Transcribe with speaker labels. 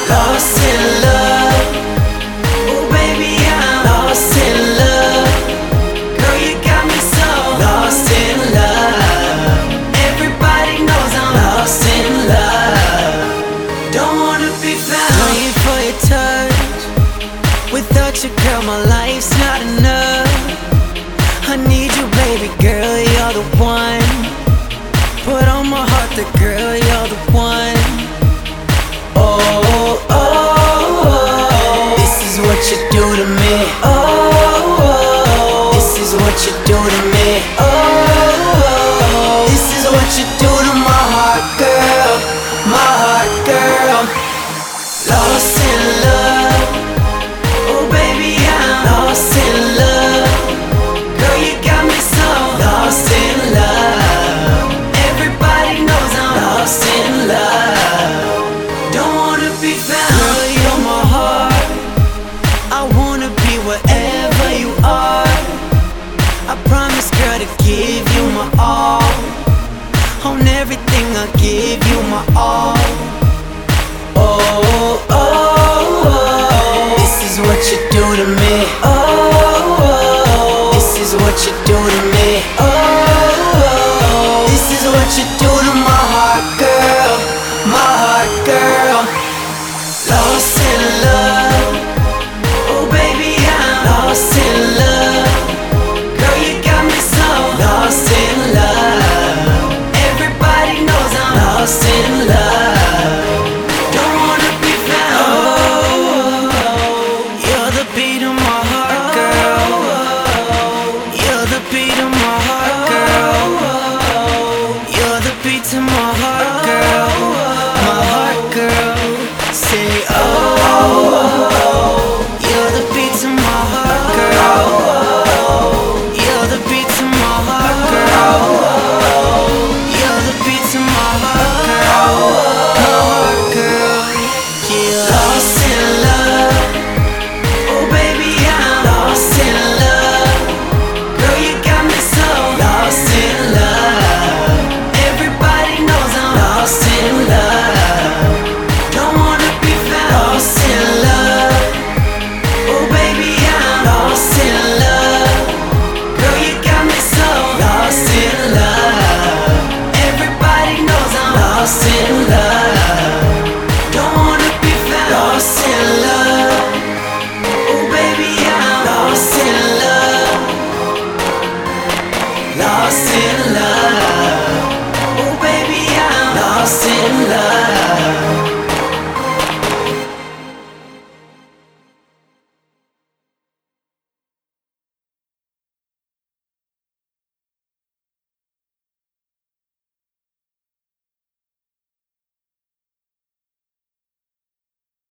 Speaker 1: lost in love. Oh baby, I'm lost in love. Girl, you got me so lost in love. Everybody knows I'm lost in love. Don't wanna be found. Waiting for your touch. Without you, girl, my life's not enough. I need you, baby girl, you're the one. Put on my heart that girl, you're the one. Oh, oh, oh, this is what you do to me. Oh, oh, this is what you do to me. Oh, oh, this is what you do to my heart, girl. My heart, girl. Lost in love. Oh baby, I'm lost in love. Girl, you got me so lost in love. Everybody knows I'm lost in love. Don't wanna be found. Girl, you're my heart. I wanna be wherever you are. I promise, girl, to give you my all. On everything I give you my all. Oh, oh, oh, this is what you do to me. Oh, oh, this is what you do to me. Oh, oh, this is what you do to my heart, girl. My heart, girl. Lost in love. Oh baby, I'm lost in love. Girl, you got me so lost in love. Everybody knows I'm lost in love. Don't wanna be found. You're the beat of my heart, girl. You're the beat of my heart, girl. You're the beat to my heart, girl. My heart, girl. Say oh. You're the beat to my heart, girl. You're the beat to my heart, girl. You're the beat to my heart, girl. My heart, girl. Yeah. Lost in love. Oh baby, I'm lost in love. Girl, you got me so lost in love. Everybody knows I'm lost in love. Don't wanna be found. Lost in love. Oh baby, I'm lost in love. Girl, you got me so lost in love. Everybody knows I'm lost in love. Don't wanna be found. Lost in love. Oh baby, I'm lost in love. Lost in love. Oh baby, I'm lost in love.